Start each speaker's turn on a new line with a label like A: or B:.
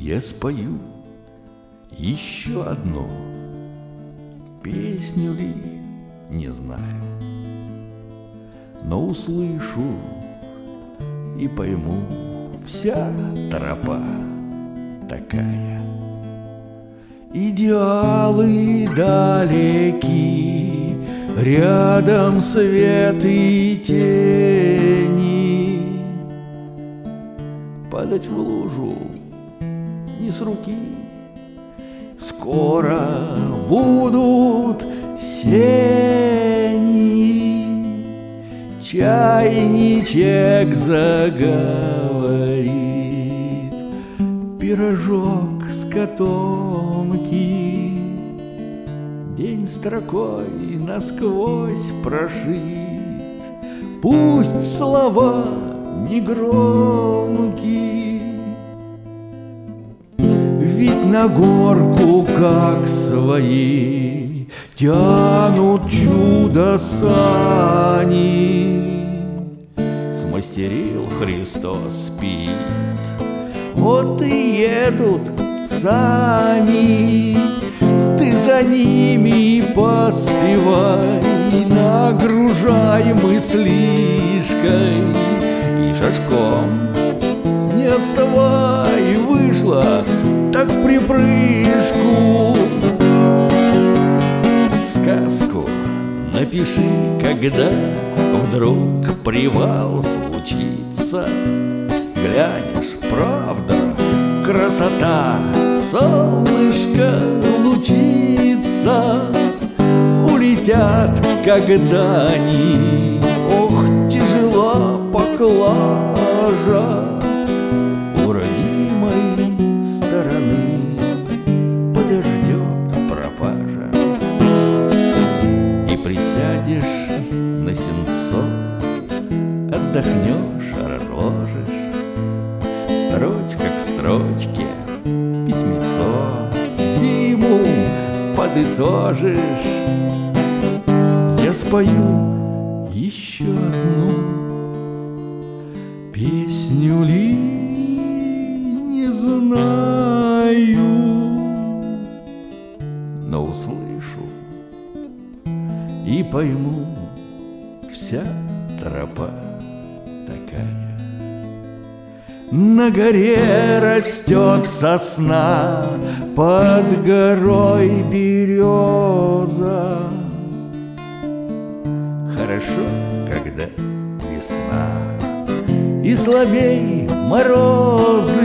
A: Я спою еще одну песню ли, не знаю, но услышу и пойму, вся тропа такая. Идеалы далеки, рядом свет и тени. Падать в лужу не с руки, скоро будут сени. Чайничек заговорит, пирожок с котомки, день строкой насквозь прошит. Пусть слова негромкие, ведь на горку, как свои, тянут чудо сани. Смастерил Христос спит, вот и едут сами. Ты за ними поспевай, нагружай мыслишкой и шажком не отставай. Вышла так в припрыжку. Сказку напиши, когда вдруг привал случится. Глянешь, правда, красота, солнышко лучится. Улетят, когда они, ох, тяжела поклажа. У родимой стороны подождет пропажа. И присядешь на сенцо, отдохнешь, разложишь строчка к строчке письмецо, зиму подытожишь. Я спою еще одну песню ли, не знаю, но услышу и пойму, вся тропа такая. На горе растет сосна, под горой береза. Хорошо, когда весна и слабей морозы.